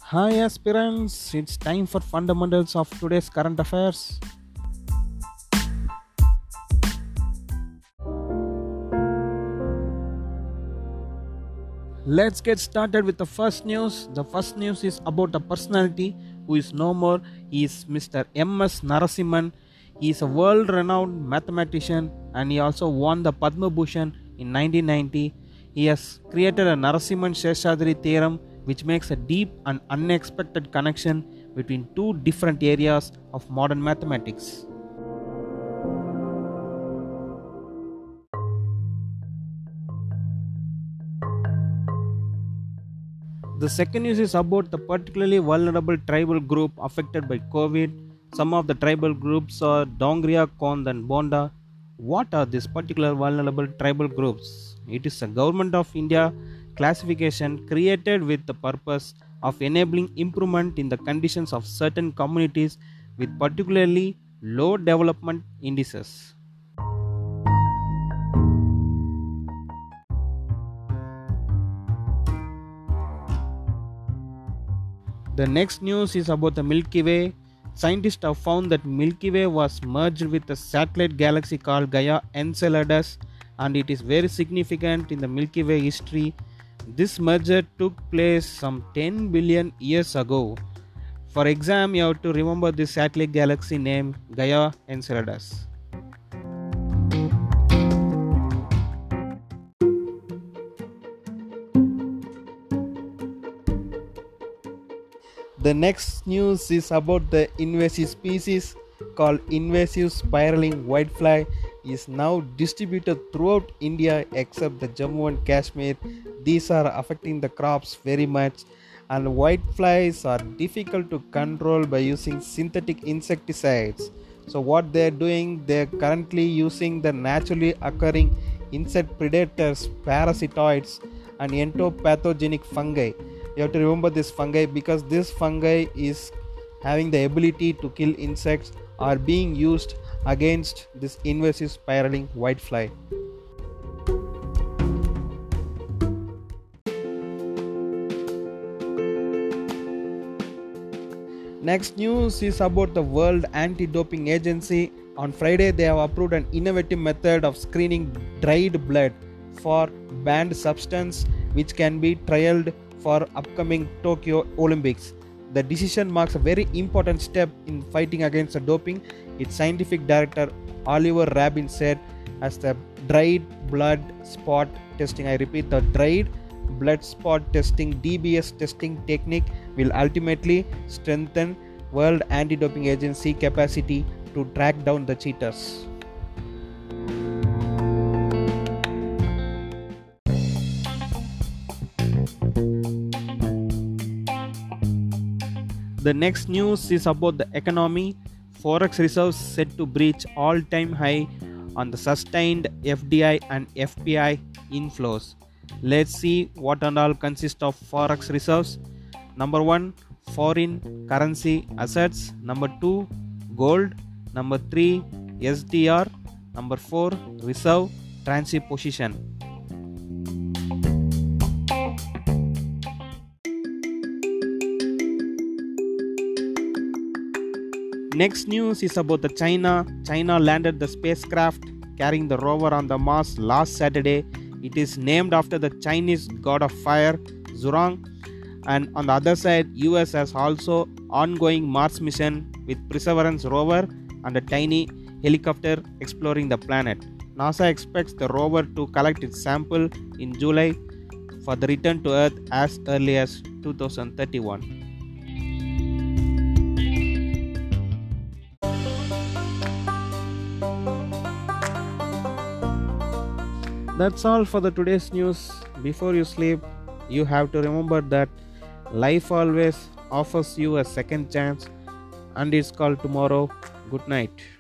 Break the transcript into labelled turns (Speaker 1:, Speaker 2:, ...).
Speaker 1: Hi aspirants, it's time for fundamentals of today's current affairs. Let's get started with the first news. The first news is about a personality who is no more. He is Mr. M.S. Narasimhan. He is a world renowned mathematician and he also won the Padma Bhushan in 1990. He has created a Narasimhan Seshadri theorem which makes a deep and unexpected connection between two different areas of modern mathematics. The second news is about the particularly vulnerable tribal group affected by COVID. Some of the tribal groups are Dongria, Kond and Bonda. What are these particular vulnerable tribal groups? It is a Government of India classification created with the purpose of enabling improvement in the conditions of certain communities with particularly low development indices. The next news is about the Milky Way. Scientists have found that Milky Way was merged with a satellite galaxy called Gaia Enceladus, and it is very significant in the Milky Way history. This merger took place some 10 billion years ago. For exam, you have to remember this satellite galaxy name Gaia Enceladus. The next news is about the invasive species called invasive spiraling whitefly is now distributed throughout India except the Jammu and Kashmir. These are affecting the crops very much, and whiteflies are difficult to control by using synthetic insecticides. So what they are doing, they are currently using the naturally occurring insect predators, parasitoids and entopathogenic fungi. You have to remember this fungi because this fungi is having the ability to kill insects are being used against this invasive spiraling whitefly. Next news is about the World Anti-Doping Agency. On Friday, they have approved an innovative method of screening dried blood for banned substance which can be trialed for upcoming Tokyo Olympics. The decision marks a very important step in fighting against the doping. Its scientific director Oliver Rabin said, as the dried blood spot testing, I repeat, the dried blood spot testing DBS testing technique will ultimately strengthen World Anti-Doping Agency capacity to track down the cheaters. The next news is about the economy. Forex reserves set to breach all-time high on the sustained FDI and FPI inflows. Let's see what and all consist of forex reserves. Number 1, foreign currency assets. Number 2, gold. Number 3, SDR. Number 4, reserve transit position. Next news is about the China. China landed the spacecraft carrying the rover on the Mars last Saturday. It is named after the Chinese god of fire, Zhurong. And on the other side, US has also ongoing Mars mission with Perseverance rover and a tiny helicopter exploring the planet. NASA expects the rover to collect its sample in July for the return to Earth as early as 2031. That's all for the today's news. Before you sleep, you have to remember that life always offers you a second chance and it's called tomorrow. Good night.